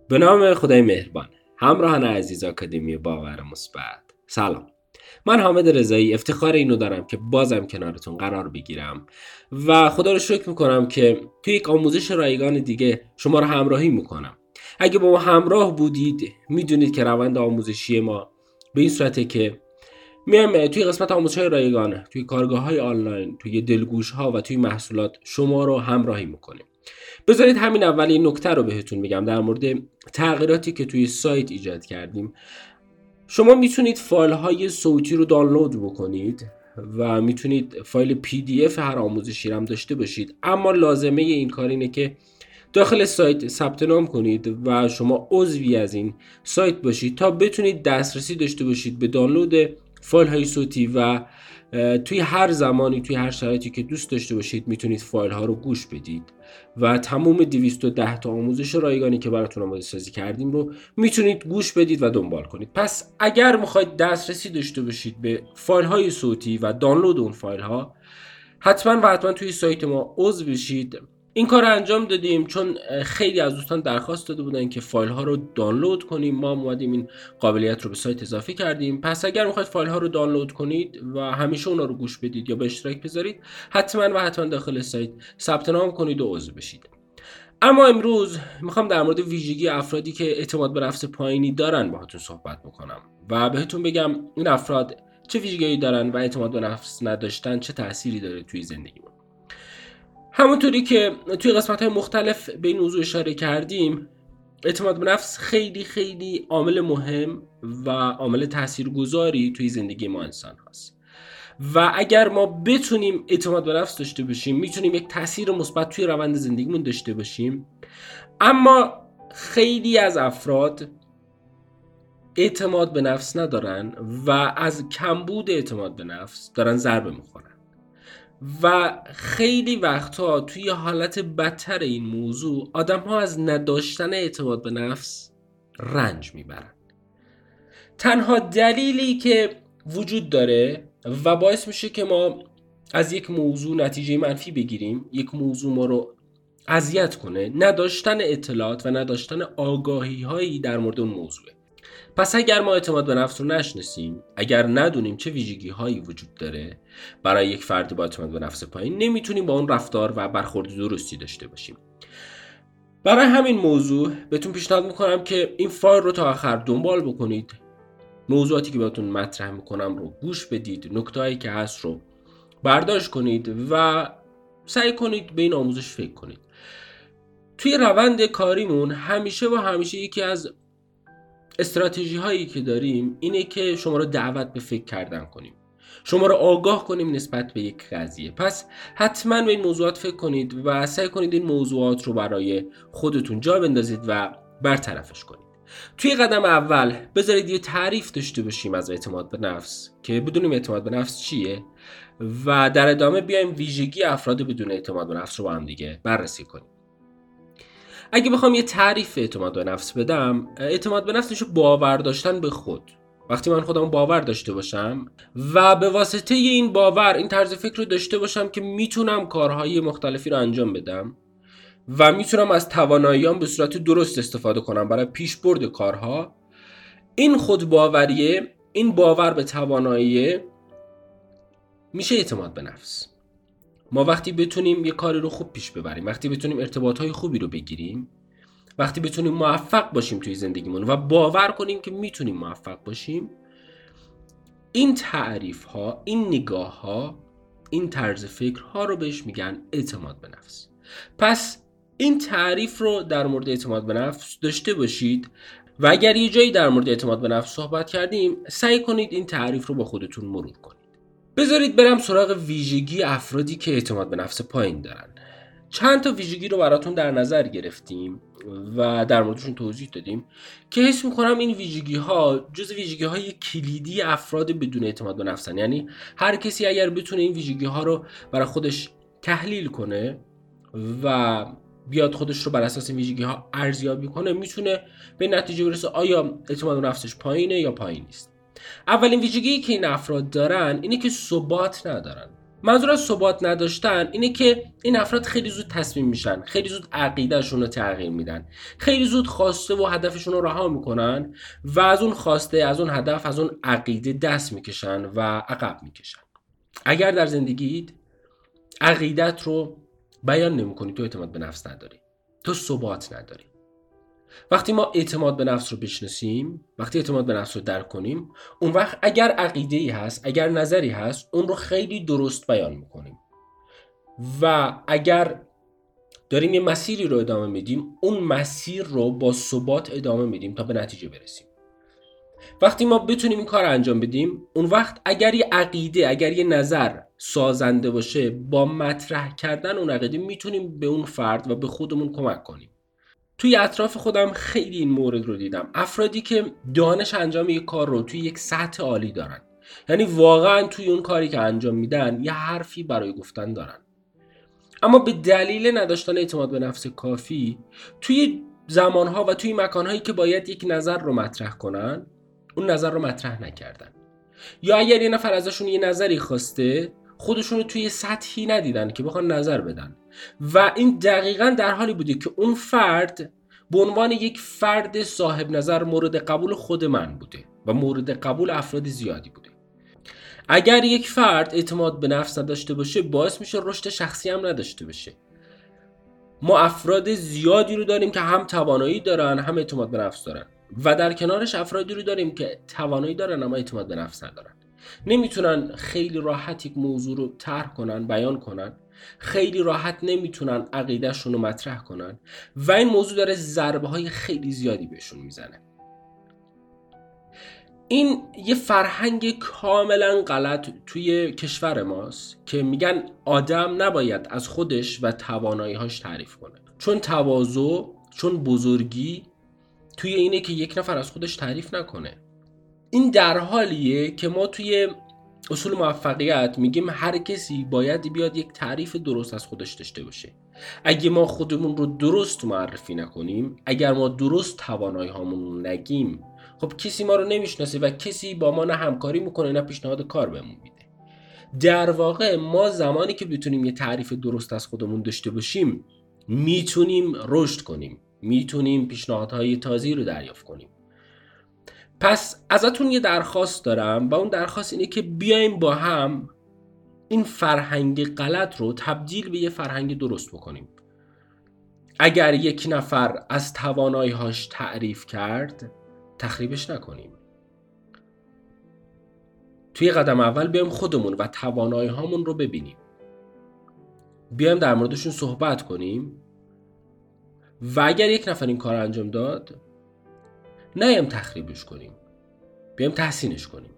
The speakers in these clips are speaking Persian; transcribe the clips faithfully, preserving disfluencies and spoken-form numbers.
به نام خدای مهربان. همراهان عزیز آکادمی باور مثبت، سلام. من حامد رضایی افتخار اینو دارم که بازم کنارتون قرار بگیرم و خدا رو شکر میکنم که توی یک آموزش رایگان دیگه شما رو همراهی میکنم. اگه با ما همراه بودید میدونید که روند آموزشی ما به این صورته که میایم توی قسمت آموزش‌های رایگان، توی کارگاه‌های آنلاین، توی دلگوش‌ها و توی محصولات شما رو همراهی میکنیم. بذارید همین اول این نکته رو بهتون بگم در مورد تغییراتی که توی سایت ایجاد کردیم. شما میتونید فایل های صوتی رو دانلود بکنید و میتونید فایل پی دی اف هر آموزشی رو هم داشته باشید، اما لازمه این کار اینه که داخل سایت ثبت نام کنید و شما عضوی از این سایت باشید تا بتونید دسترسی داشته باشید به دانلود فایل های صوتی و توی هر زمانی توی هر شرایطی که دوست داشته باشید میتونید فایل ها رو گوش بدید و تمام دویست و ده تا آموزش رایگانی که براتون آماده سازی کردیم رو میتونید گوش بدید و دنبال کنید. پس اگر میخواید دسترسی داشته باشید به فایل های صوتی و دانلود اون فایل ها، حتما و حتما توی سایت ما عضو بشید. این کار رو انجام دادیم چون خیلی از دوستان درخواست داده بودن که فایل ها رو دانلود کنیم. ما اومدیم این قابلیت رو به سایت اضافه کردیم. پس اگر میخواید فایل ها رو دانلود کنید و همیشه اونا رو گوش بدید یا به اشتراک بذارید، حتما و حتما داخل سایت ثبت نام کنید و عضو بشید. اما امروز میخوام در مورد ویژگی افرادی که اعتماد به نفس پایینی دارن باهاتون صحبت بکنم و بهتون بگم این افراد چه ویژگی‌هایی دارن و اعتماد به نفس نداشتن چه تأثیری داره توی زندگیمون. همونطوری که توی قسمت‌های مختلف به این موضوع اشاره کردیم، اعتماد به نفس خیلی خیلی عامل مهم و عامل تاثیرگذاری توی زندگی ما انسان هست و اگر ما بتونیم اعتماد به نفس داشته باشیم میتونیم یک تاثیر مثبت توی روند زندگیمون داشته باشیم. اما خیلی از افراد اعتماد به نفس ندارن و از کمبود اعتماد به نفس دارن ضربه میخورن و خیلی وقتها توی حالت بدتر این موضوع آدم ها از نداشتن اعتماد به نفس رنج میبرن. تنها دلیلی که وجود داره و باعث میشه که ما از یک موضوع نتیجه منفی بگیریم، یک موضوع ما رو اذیت کنه، نداشتن اطلاعات و نداشتن آگاهی هایی در مورد اون موضوعه. پس اگر ما اعتماد به نفس رو نشناسیم، اگر ندونیم چه ویژگی هایی وجود داره برای یک فرد با اعتماد به نفس پایین، نمیتونیم با اون رفتار و برخورد درستی داشته باشیم. برای همین موضوع بهتون پیشنهاد میکنم که این فایل رو تا آخر دنبال بکنید، موضوعاتی که بهتون مطرح میکنم رو گوش بدید، نکته‌هایی که هست رو برداشت کنید و سعی کنید به این آموزش فکر کنید. توی روند کاریمون همیشه و همیشه یکی از استراتژی هایی که داریم اینه که شما رو دعوت به فکر کردن کنیم، شما رو آگاه کنیم نسبت به یک قضیه. پس حتما به این موضوعات فکر کنید و سعی کنید این موضوعات رو برای خودتون جا بندازید و برطرفش کنید. توی قدم اول بذارید یه تعریف داشته باشیم از اعتماد به نفس که بدونیم اعتماد به نفس چیه و در ادامه بیایم ویژگی افراد بدون اعتماد به نفس رو با هم دیگه بررسی کنیم. اگه بخوام یه تعریف اعتماد به نفس بدم، اعتماد به نفس میشه باور داشتن به خود. وقتی من خودم باور داشته باشم و به واسطه این باور این طرز فکر رو داشته باشم که میتونم کارهای مختلفی رو انجام بدم و میتونم از تواناییام به صورت درست استفاده کنم برای پیشبرد کارها، این خود باوریه، این باور به توانایی میشه اعتماد به نفس. ما وقتی بتونیم یه کاری رو خوب پیش ببریم، وقتی بتونیم ارتباطهای خوبی رو بگیریم، وقتی بتونیم موفق باشیم توی زندگیمون و باور کنیم که میتونیم موفق باشیم، این تعریف ها، این نگاه ها، این طرز فکر ها رو بهش میگن اعتماد به نفس. پس این تعریف رو در مورد اعتماد به نفس داشته باشید و اگر یه جایی در مورد اعتماد به نفس صحبت کردیم، سعی کنید این تعریف رو با خودتون مرور کنید. بذارید برم سراغ ویژگی افرادی که اعتماد به نفس پایین دارن. چند تا ویژگی رو براتون در نظر گرفتیم و در موردشون توضیح دادیم که حس می‌کنم این ویژگی ها جز ویژگی های کلیدی افراد بدون اعتماد به نفسن. یعنی هر کسی اگر بتونه این ویژگی ها رو برای خودش تحلیل کنه و بیاد خودش رو بر اساس این ویژگی ها ارزیابی کنه، میتونه به نتیجه برسه آیا اعتماد به نفسش پایینه یا پایین نیست. اولین ویژگی که این افراد دارن اینه که ثبات ندارن. منظور از ثبات نداشتن اینه که این افراد خیلی زود تصمیم میشن، خیلی زود عقیدهشون رو تغییر میدن، خیلی زود خواسته و هدفشون رو رها میکنن و از اون خواسته، از اون هدف، از اون عقیده دست میکشن و عقب میکشن. اگر در زندگیت عقیدت رو بیان نمیکنی، تو اعتماد به نفس نداری، تو ثبات نداری. وقتی ما اعتماد به نفس رو بشناسیم، وقتی اعتماد به نفس رو درک کنیم، اون وقت اگر عقیده‌ای هست، اگر نظری هست، اون رو خیلی درست بیان میکنیم و اگر داریم یه مسیری رو ادامه میدیم، اون مسیر رو با ثبات ادامه میدیم تا به نتیجه برسیم. وقتی ما بتونیم این کار انجام بدیم، اون وقت اگر یه عقیده، اگر یه نظر سازنده باشه، با مطرح کردن اون عقیده میتونیم به اون فرد و به خودمون کمک کنیم. توی اطراف خودم خیلی این مورد رو دیدم. افرادی که دانش انجام یک کار رو توی یک سطح عالی دارن، یعنی واقعا توی اون کاری که انجام میدن یه حرفی برای گفتن دارن، اما به دلیل نداشتن اعتماد به نفس کافی توی زمانها و توی مکانهایی که باید یک نظر رو مطرح کنن، اون نظر رو مطرح نکردن. یا اگر یه نفر ازشون یه نظری خواسته، خودشون رو توی سطحی ندیدن که بخوان نظر بدن و این دقیقاً در حالی بوده که اون فرد به عنوان یک فرد صاحب نظر مورد قبول خود من بوده و مورد قبول افراد زیادی بوده. اگر یک فرد اعتماد به نفس نداشته باشه، باعث میشه رشد شخصی هم نداشته باشه. ما افراد زیادی رو داریم که هم توانایی دارن، هم اعتماد به نفس دارن و در کنارش افرادی رو داریم که توانایی دارن اما اعتماد به نفس ندارن. نمیتونن خیلی راحت یک موضوع رو طرح کنن، بیان کنن، خیلی راحت نمیتونن عقیدهشون رو مطرح کنن و این موضوع داره ضربه های خیلی زیادی بهشون میزنه. این یه فرهنگ کاملا غلط توی کشور ماست که میگن آدم نباید از خودش و توانایی‌هاش تعریف کنه، چون تواضع، چون بزرگی توی اینه که یک نفر از خودش تعریف نکنه. این در حالیه که ما توی اصول موفقیت میگیم هر کسی باید بیاد یک تعریف درست از خودش داشته باشه. اگه ما خودمون رو درست معرفی نکنیم، اگر ما درست توانایی هامون رو نگیم، خب کسی ما رو نمیشناسه و کسی با ما نه همکاری میکنه نه پیشنهاد کار بهمون میده. در واقع ما زمانی که بتونیم یه تعریف درست از خودمون داشته باشیم، میتونیم رشد کنیم، میتونیم پیشنهادهای تازه‌ای رو دریافت کنیم. پس ازتون یه درخواست دارم و اون درخواست اینه که بیایم با هم این فرهنگ غلط رو تبدیل به یه فرهنگ درست بکنیم. اگر یک نفر از توانایی‌هاش تعریف کرد، تخریبش نکنیم. توی قدم اول بیایم خودمون و توانایی‌هامون رو ببینیم. بیایم در موردشون صحبت کنیم و اگر یک نفر این کار انجام داد، نیم تخریبش کنیم، بیایم تحسینش کنیم.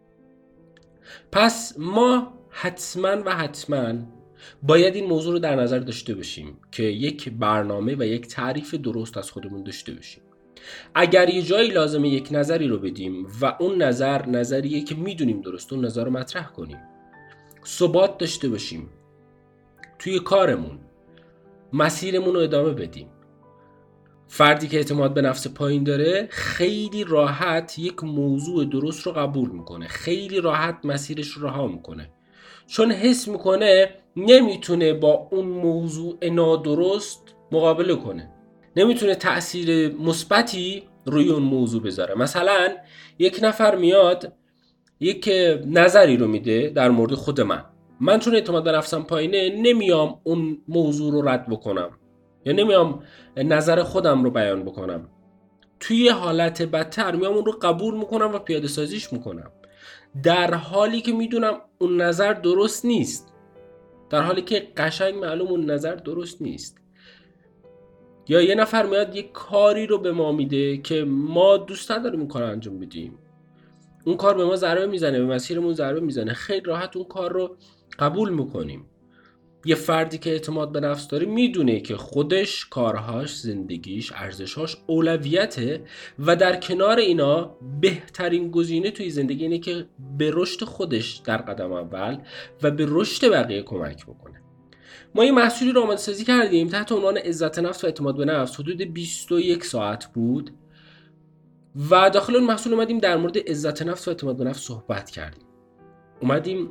پس ما حتما و حتما باید این موضوع رو در نظر داشته باشیم که یک برنامه و یک تعریف درست از خودمون داشته باشیم. اگر یه جایی لازمه یک نظری رو بدیم و اون نظر نظریه که میدونیم درست، اون نظر رو مطرح کنیم. ثبات داشته باشیم توی کارمون، مسیرمون رو ادامه بدیم. فردی که اعتماد به نفس پایین داره خیلی راحت یک موضوع درست رو قبول میکنه، خیلی راحت مسیرش رو رها میکنه، چون حس میکنه نمیتونه با اون موضوع نادرست مقابله کنه، نمیتونه تأثیر مثبتی روی اون موضوع بذاره. مثلا یک نفر میاد یک نظری رو میده در مورد خود من، من چون اعتماد به نفسم پایینه نمیام اون موضوع رو رد بکنم یا نمیام نظر خودم رو بیان بکنم، توی حالت بدتر میام اون رو قبول میکنم و پیاده سازیش میکنم، در حالی که میدونم اون نظر درست نیست، در حالی که قشنگ معلوم اون نظر درست نیست. یا یه نفر میاد یک کاری رو به ما میده که ما دوست نداریم اون کار انجام بدیم، اون کار به ما ضربه میزنه، به مسیرمون ضربه میزنه، خیلی راحت اون کار رو قبول میکنیم. یه فردی که اعتماد به نفس داره میدونه که خودش، کارهاش، زندگیش، ارزشهاش اولویته و در کنار اینا بهترین گزینه توی زندگی اینه که به رشد خودش در قدم اول و به رشد بقیه کمک بکنه. ما یه محصولی رو آماده سازی کردیم تحت عنوان عزت نفس و اعتماد به نفس، حدود بیست و یک ساعت بود و داخل اون محصول اومدیم در مورد عزت نفس و اعتماد به نفس صحبت کردیم. اومدیم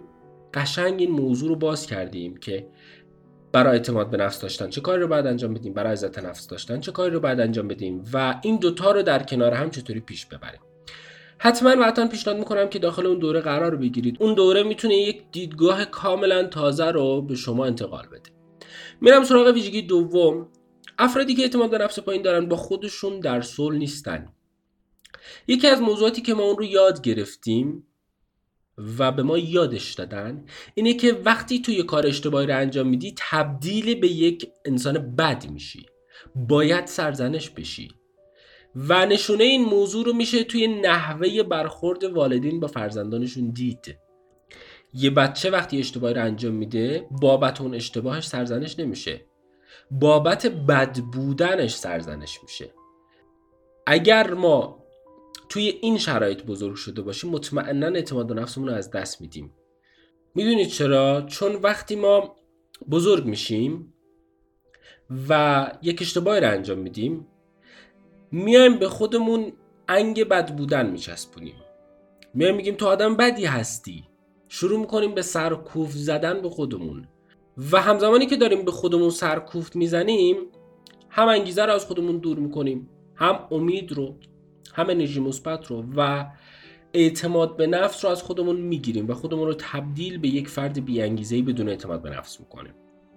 قشنگ این موضوع رو باز کردیم که برای اعتماد به نفس داشتن چه کاری رو باید انجام بدیم، برای عزت نفس داشتن چه کاری رو باید انجام بدیم و این دوتا رو در کنار هم چطوری پیش ببریم. حتما و حتما پیشنهاد میکنم که داخل اون دوره قرار بگیرید. اون دوره میتونه یک دیدگاه کاملا تازه رو به شما انتقال بده. میرم سراغ ویژگی دوم. افرادی که اعتماد به نفس پایین دارن با خودشون در صلح نیستن. یکی از موضوعاتی که ما اون رو یاد گرفتیم و به ما یادش دادن اینه که وقتی توی کار اشتباهی رو انجام میدی تبدیل به یک انسان بد میشی، باید سرزنش بشی و نشونه این موضوع رو میشه توی نحوه برخورد والدین با فرزندانشون دید. یه بچه وقتی اشتباهی رو انجام میده بابت اون اشتباهش سرزنش نمیشه، بابت بد بودنش سرزنش میشه. اگر ما توی این شرایط بزرگ شده باشیم مطمئناً اعتماد به نفسمون رو از دست میدیم. میدونید چرا؟ چون وقتی ما بزرگ میشیم و یک اشتباهی رو انجام میدیم میایم به خودمون انگ بد بودن میچسبونیم، میایم میگیم تو آدم بدی هستی، شروع میکنیم به سرکوفت زدن به خودمون و همزمانی که داریم به خودمون سرکوفت میزنیم هم انگیزه رو از خودمون دور میکنیم، هم امید رو، هم انرژی مثبت رو و اعتماد به نفس رو از خودمون میگیریم و خودمون رو تبدیل به یک فرد بی انگیزه‌ای بدون اعتماد به نفس میکنیم.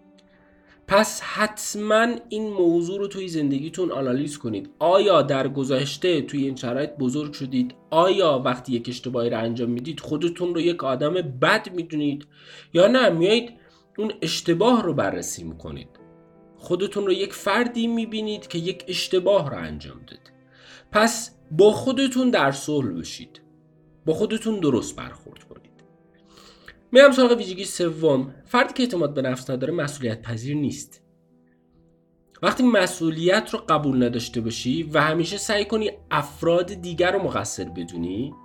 پس حتما این موضوع رو توی زندگیتون آنالیز کنید. آیا در گذشته توی این شرایط بزرگ شدید؟ آیا وقتی یک اشتباهی رو انجام میدید خودتون رو یک آدم بد میدونید یا نه میایید اون اشتباه رو بررسی میکنید، خودتون رو یک فردی میبینید که یک اشتباه رو انجام داد؟ پس با خودتون در صلح باشید، با خودتون درست برخورد کنید. میرم سراغ ویژگی سوم. فردی که اعتماد به نفس نداره مسئولیت پذیر نیست. وقتی مسئولیت رو قبول نداشته باشی و همیشه سعی کنی افراد دیگر رو مقصر بدونی،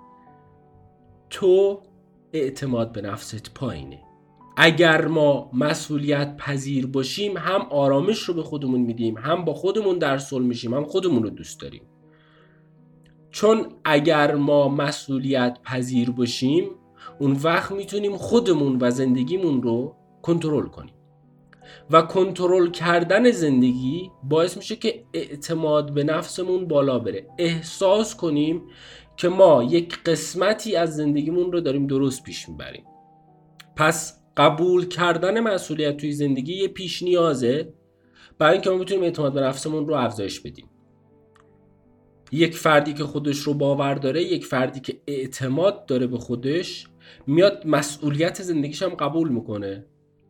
تو اعتماد به نفست پایینه. اگر ما مسئولیت پذیر باشیم هم آرامش رو به خودمون میدیم، هم با خودمون در صلح میشیم، هم خودمون رو دوست داریم. چون اگر ما مسئولیت پذیر باشیم اون وقت میتونیم خودمون و زندگیمون رو کنترل کنیم و کنترل کردن زندگی باعث میشه که اعتماد به نفسمون بالا بره، احساس کنیم که ما یک قسمتی از زندگیمون رو داریم درست پیش میبریم. پس قبول کردن مسئولیت توی زندگی یه پیش نیازه برای اینکه ما بتونیم اعتماد به نفسمون رو افزایش بدیم. یک فردی که خودش رو باور داره، یک فردی که اعتماد داره به خودش، میاد مسئولیت زندگیش هم قبول میکنه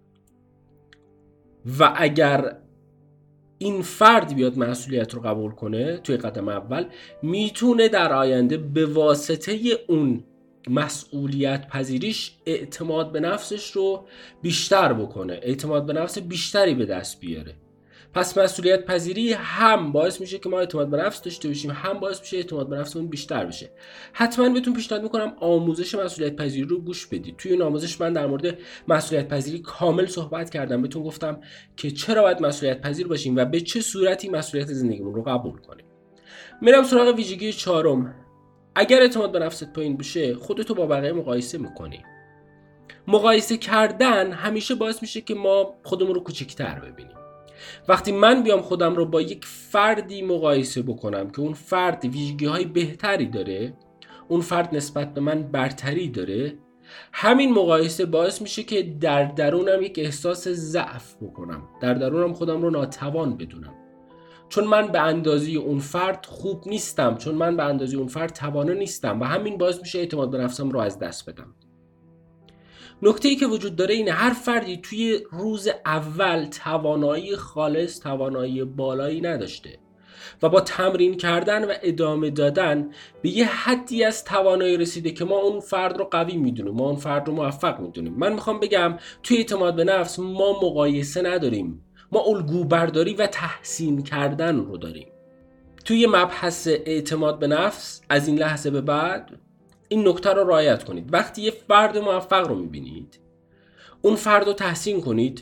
و اگر این فرد بیاد مسئولیت رو قبول کنه توی قدم اول، میتونه در آینده به واسطه اون مسئولیت پذیریش اعتماد به نفسش رو بیشتر بکنه، اعتماد به نفس بیشتری به دست بیاره. پس مسئولیت پذیری هم باعث میشه که ما اعتماد به نفس داشته باشیم، هم باعث میشه اعتماد به نفسمون بیشتر بشه. حتما بهتون پیشنهاد میکنم آموزش مسئولیت پذیری رو گوش بدید. توی این آموزش من در مورد مسئولیت پذیری کامل صحبت کردم، بهتون گفتم که چرا باید مسئولیت پذیر باشیم و به چه صورتی مسئولیت زندگیمون رو قبول کنیم. میرم سراغ ویژگی چهارم. اگر اعتماد به نفست پایین بشه خودتو با بقیه مقایسه میکنی. مقایسه کردن همیشه باعث میشه که ما خودمون رو کوچکتر ببینیم. وقتی من بیام خودم رو با یک فردی مقایسه بکنم که اون فرد ویژگی‌های بهتری داره، اون فرد نسبت به من برتری داره، همین مقایسه باعث میشه که در درونم یک احساس ضعف بکنم، در درونم خودم رو ناتوان بدونم، چون من به اندازه اون فرد خوب نیستم، چون من به اندازه اون فرد توانا نیستم و همین باعث میشه اعتماد به نفسم رو از دست بدم. نکته‌ای که وجود داره اینه هر فردی توی روز اول توانایی خالص، توانایی بالایی نداشته و با تمرین کردن و ادامه دادن به یه حدی از توانایی رسیده که ما اون فرد رو قوی میدونیم، ما اون فرد رو موفق میدونیم. من میخوام بگم توی اعتماد به نفس ما مقایسه نداریم، ما الگو برداری و تحسین کردن رو داریم. توی مبحث اعتماد به نفس از این لحظه به بعد این نکته رو رعایت کنید. وقتی یه فرد موفق رو میبینید اون فرد رو تحسین کنید،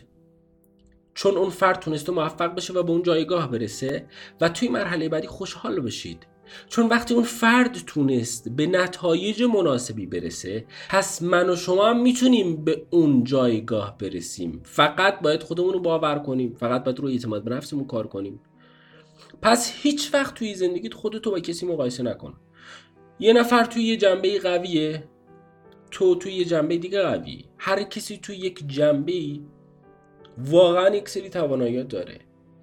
چون اون فرد تونسته موفق بشه و به اون جایگاه برسه و توی مرحله بعدی خوشحال بشید چون وقتی اون فرد تونست به نتایج مناسبی برسه، پس من و شما هم میتونیم به اون جایگاه برسیم. فقط باید خودمون رو باور کنیم، فقط باید روی اعتماد به نفسمون کار کنیم. پس هیچ وقت توی زندگیت خودتو با کسی مقایسه نکن. یه نفر توی یه جنبه قویه، تو توی یه جنبه دیگه قوی. هر کسی توی یک جنبه واقعا یک سری تواناییات داره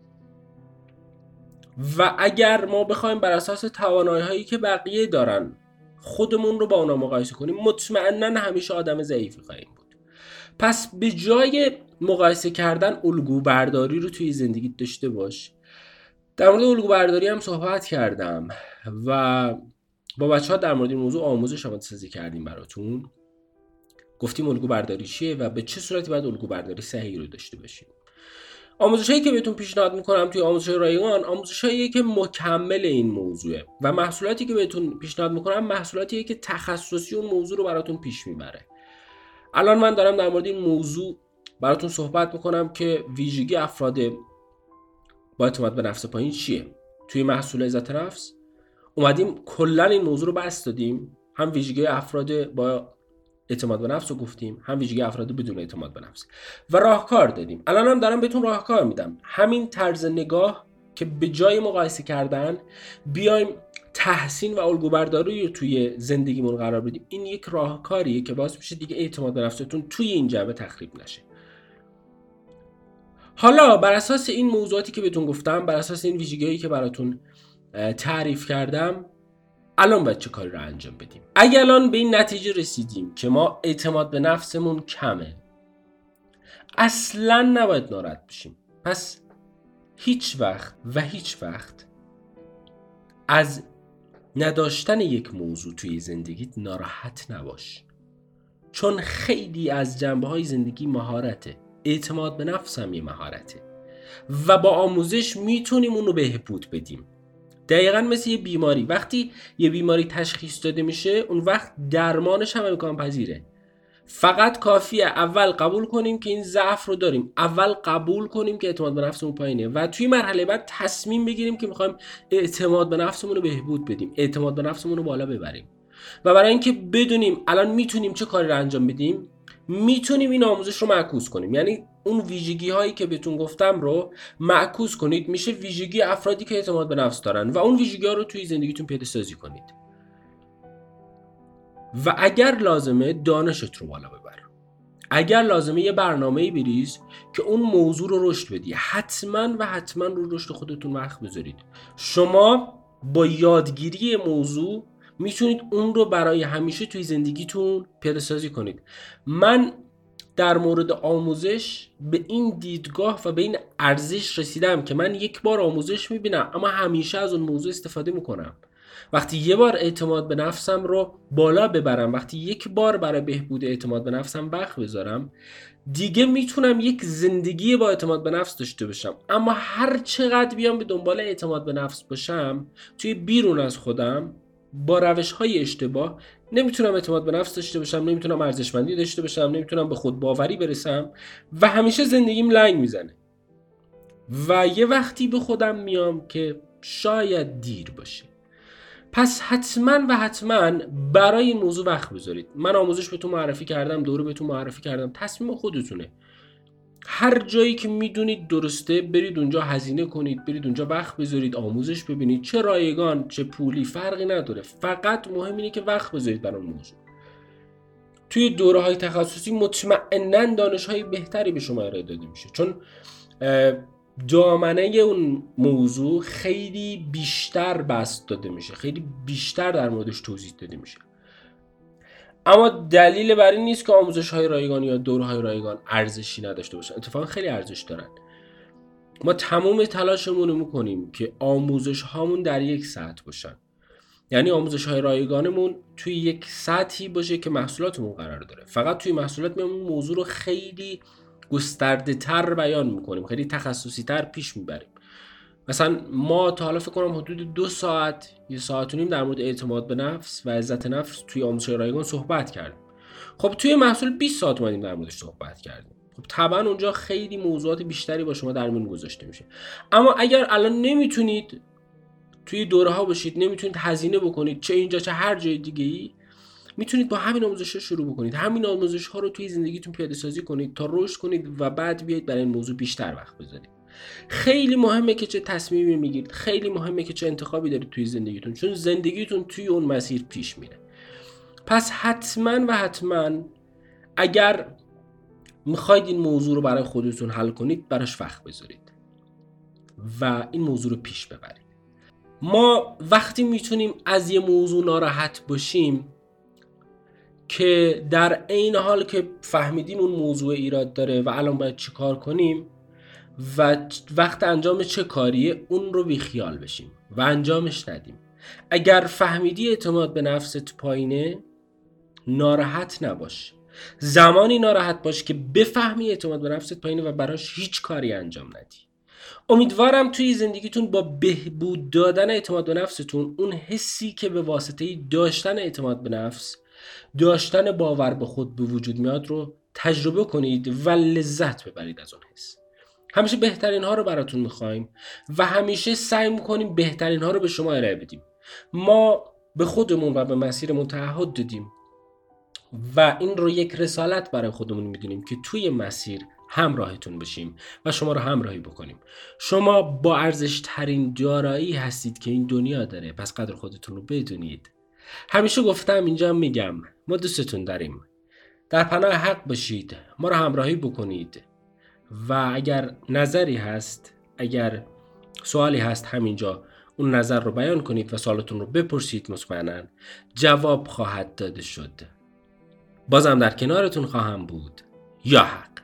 و اگر ما بخوایم بر اساس توانایی‌هایی که بقیه دارن خودمون رو با اونا مقایسه کنیم، مطمئناً همیشه آدم ضعیفی خواهیم بود. پس به جای مقایسه کردن الگو برداری رو توی زندگیت داشته باش. در مورد الگو برداری هم صحبت کردم و با بچه‌ها در مورد این موضوع آموزش آماده سازی کردیم براتون. گفتیم الگو برداری چیه و به چه صورتی باید الگو برداری صحیح رو داشته باشیم. آموزشایی که بهتون پیشنهاد میکنم توی آموزش رایگان، آموزشایی که مکمل این موضوعه و محصولاتی که بهتون پیشنهاد میکنم محصولاتیه که تخصصی اون موضوع رو براتون پیش میبره. الان من دارم در مورد این موضوع براتون صحبت میکنم که ویژگی افراد با اعتماد به نفس پایین چیه. توی محصول عزت نفس اومدیم کلا این موضوع رو بس دادیم، هم ویژگی افراد با اعتماد به نفس رو گفتیم، هم ویژگی افراد بدون اعتماد به نفس و راهکار دادیم. الان هم دارم بهتون راهکار میدم. همین طرز نگاه که به جای مقایسه کردن بیایم تحسین و الگو برداری رو توی زندگیمون قرار بدیم، این یک راهکاریه که باعث میشه دیگه اعتماد به نفستون توی این جنبه تخریب نشه. حالا بر اساس این موضوعاتی که بهتون گفتم، بر اساس این ویژگی‌هایی که براتون تعریف کردم، الان باید چه کاری رو انجام بدیم؟ اگه الان به این نتیجه رسیدیم که ما اعتماد به نفسمون کمه، اصلاً نباید ناراحت بشیم. پس هیچ وقت و هیچ وقت از نداشتن یک موضوع توی زندگیت ناراحت نباش، چون خیلی از جنبه‌های زندگی مهارته. اعتماد به نفس هم یه مهارته و با آموزش میتونیم اون رو بهبود بدیم. دقیقاً مثل یه بیماری، وقتی یه بیماری تشخیص داده میشه اون وقت درمانش هم امکان پذیره. فقط کافیه اول قبول کنیم که این ضعف رو داریم، اول قبول کنیم که اعتماد به نفسمون پایینه و توی مرحله بعد تصمیم بگیریم که میخوایم اعتماد به نفسمون رو بهبود بدیم، اعتماد به نفسمون رو بالا ببریم. و برای اینکه بدونیم الان میتونیم چه کاری رو انجام بدیم، میتونیم این آموزش رو معکوس کنیم. یعنی اون ویژگی هایی که بهتون گفتم رو معکوس کنید، میشه ویژگی افرادی که اعتماد به نفس دارن و اون ویژگی ها رو توی زندگیتون پیاده سازی کنید و اگر لازمه دانشت رو بالا ببر. اگر لازمه یه برنامه‌ای بریز که اون موضوع رو رشد بدی. حتما و حتما رو رشد خودتون وقت بذارید. شما با یادگیری موضوع میتونید اون رو برای همیشه توی زندگیتون پیاده سازی کنید. من در مورد آموزش به این دیدگاه و به این ارزش رسیدم که من یک بار آموزش میبینم اما همیشه از اون موضوع استفاده میکنم. وقتی یه بار اعتماد به نفسم رو بالا ببرم، وقتی یک بار برای بهبود اعتماد به نفسم وقت بذارم، دیگه میتونم یک زندگی با اعتماد به نفس داشته باشم. اما هر چقدر بیام به دنبال اعتماد به نفس باشم توی بیرون از خودم با روش‌های اشتباه، نمیتونم اعتماد به نفس داشته باشم، نمیتونم ارزشمندی داشته باشم، نمیتونم به خود باوری برسم و همیشه زندگیم لنگ میزنه و یه وقتی به خودم میام که شاید دیر باشه. پس حتما و حتما برای این موضوع وقت بذارید. من آموزش بهتون معرفی کردم، دوره بهتون معرفی کردم، تصمیم خودتونه. هر جایی که میدونید درسته برید اونجا هزینه کنید، برید اونجا وقت بذارید، آموزش ببینید. چه رایگان چه پولی فرقی نداره، فقط مهم اینه که وقت بذارید برای اون موضوع. توی دوره های تخصصی مطمئناً دانش های بهتری به شما ارائه داده میشه، چون دامنه اون موضوع خیلی بیشتر بسط داده میشه، خیلی بیشتر در موردش توضیح داده میشه. اما دلیل بر این نیست که آموزش های رایگان یا دوره های رایگان ارزشی نداشته باشن. اتفاقا خیلی ارزش دارن. ما تمام تلاشمون رو میکنیم که آموزش هامون در یک سطح باشن. یعنی آموزش های رایگانمون توی یک سطحی باشه که محصولاتمون قرار داره. فقط توی محصولات میام موضوع رو خیلی گسترده تر بیان میکنیم، خیلی تخصصی تر پیش میبریم. مثلا ما تا حالا فکر کنم حدود دو ساعت یه ساعت و نیم در مورد اعتماد به نفس و عزت نفس توی آموزش رایگان صحبت کردیم. خب توی محصول بیست ساعت اومدیم در موردش صحبت کردیم. خب طبعا اونجا خیلی موضوعات بیشتری با شما در میون گذاشته میشه. اما اگر الان نمیتونید توی دوره ها باشید، نمیتونید هزینه بکنید، چه اینجا چه هر جای دیگه ای، میتونید با همین آموزش ها شروع بکنید. همین آموزش ها رو توی زندگیتون پیاده سازی کنید تا رشد کنید و بعد بیاید برای این موضوع بیشتر وقت بذارید. خیلی مهمه که چه تصمیمی میگیرید، خیلی مهمه که چه انتخابی دارید توی زندگیتون، چون زندگیتون توی اون مسیر پیش میره. پس حتما و حتما اگر میخواید این موضوع رو برای خودتون حل کنید، براش وقت بذارید و این موضوع رو پیش ببرید. ما وقتی میتونیم از یه موضوع ناراحت باشیم که در عین حال که فهمیدیم اون موضوع ایراد داره و الان باید چی کار کنیم و وقت انجام چه کاریه، اون رو بی خیال بشیم و انجامش ندیم. اگر فهمیدی اعتماد به نفست پایینه، ناراحت نباش. زمانی ناراحت باش که بفهمی اعتماد به نفست پایینه و براش هیچ کاری انجام ندی. امیدوارم توی زندگیتون با بهبود دادن اعتماد به نفستون، اون حسی که به واسطه داشتن اعتماد به نفس، داشتن باور به خود به وجود میاد رو تجربه کنید و لذت ببرید از اون حس. همیشه بهترین ها رو براتون میخوایم و همیشه سعی میکنیم بهترین ها رو به شما ارائه بدیم. ما به خودمون و به مسیرمون تعهد دادیم و این رو یک رسالت برای خودمون میدونیم که توی مسیر همراهتون بشیم و شما رو همراهی بکنیم. شما با ارزش ترین دارایی هستید که این دنیا داره، پس قدر خودتون رو بدونید. همیشه گفتم، اینجا هم میگم، ما دوستتون داریم. در پناه حق باشید، ما رو همراهی بکنید و اگر نظری هست، اگر سوالی هست، همینجا اون نظر رو بیان کنید و سوالتون رو بپرسید. مطمئناً جواب خواهد داده شد. بازم در کنارتون خواهم بود. یا حق.